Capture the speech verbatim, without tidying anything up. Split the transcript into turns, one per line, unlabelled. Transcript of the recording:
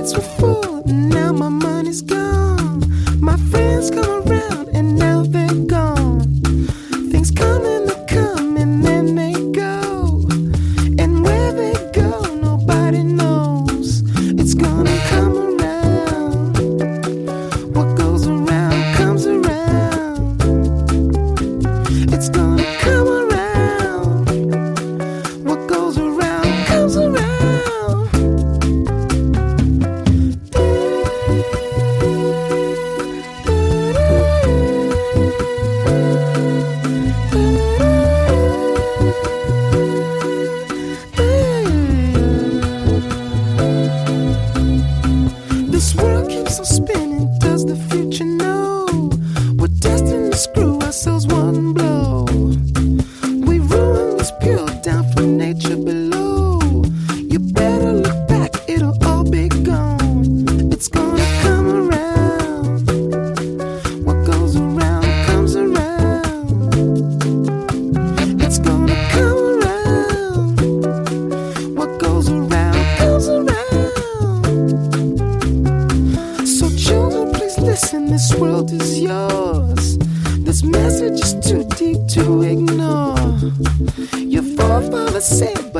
pockets were full, and now my money's gone. My friends come around, and now they're gone. Things come and they come, and then they go. And where they go, nobody knows. It's gonna come around. What goes around comes around. It's gonna come around. What goes around comes around. This world keeps on spinning, does the future know? We're destined to screw ourselves one blow. We ruin what's pure down from nature below. You better look back, it'll all be gone. It's gonna come around. What goes around comes around. It's gonna come around. What goes around comes around. So children, please listen, this world is yours. This message is too deep to ignore. Your forefathers said